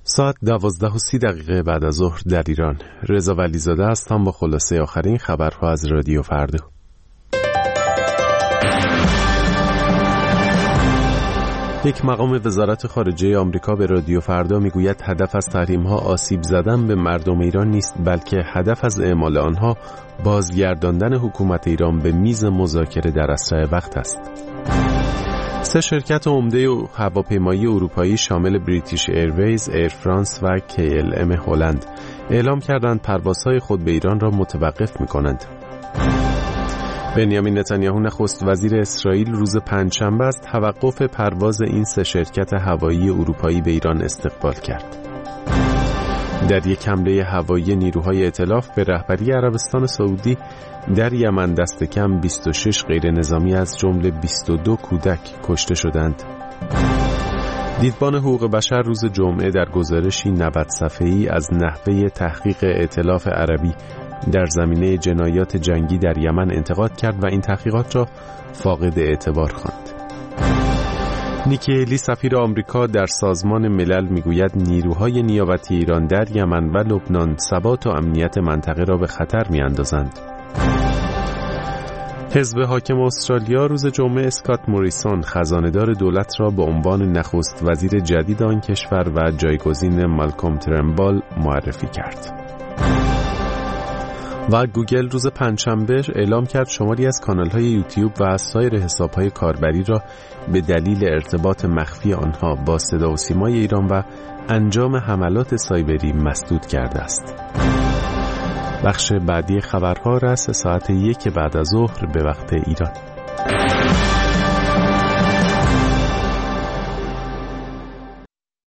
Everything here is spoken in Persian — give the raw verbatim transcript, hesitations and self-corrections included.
ساعت دوازده و سی دقیقه بعد از ظهر در ایران. رضا ولیزاده هستم با خلاصه آخرین خبرها از رادیو فردا. یک مقام وزارت خارجه آمریکا به رادیو فردا میگوید هدف از تحریم‌ها آسیب زدن به مردم ایران نیست، بلکه هدف از اعمال آنها بازگرداندن حکومت ایران به میز مذاکره در اسرع وقت است. سه شرکت عمده هواپیمایی اروپایی شامل بریتیش ایرویز، ایر فرانس و کی ال ام هلند اعلام کردند پروازهای خود به ایران را متوقف می‌کنند. بنیامین نتانیاهو نخست وزیر اسرائیل روز پنجشنبه از توقف پرواز این سه شرکت هوایی اروپایی به ایران استقبال کرد. در یک حمله هوایی نیروهای ائتلاف به رهبری عربستان سعودی در یمن دست کم بیست و شش غیر نظامی از جمله بیست و دو کودک کشته شدند. دیدبان حقوق بشر روز جمعه در گزارشی نود صفحه‌ای از نحوه تحقیق ائتلاف عربی در زمینه جنایات جنگی در یمن انتقاد کرد و این تحقیقات را فاقد اعتبار خواند. نیکی هیلی سفیر آمریکا در سازمان ملل میگوید نیروهای نیابتی ایران در یمن و لبنان ثبات و امنیت منطقه را به خطر میاندازند. حزب حاکم استرالیا روز جمعه اسکات موریسون خزانه‌دار دولت را به عنوان نخست وزیر جدید آن کشور و جایگزین مالکوم ترنبال معرفی کرد. و گوگل روز پنجشنبه اعلام کرد شماری از کانال‌های یوتیوب و سایر حساب‌های کاربری را به دلیل ارتباط مخفی آنها با صدا و سیمای ایران و انجام حملات سایبری مسدود کرده است. بخش بعدی خبرها رأس ساعت یک بعد از ظهر به وقت ایران.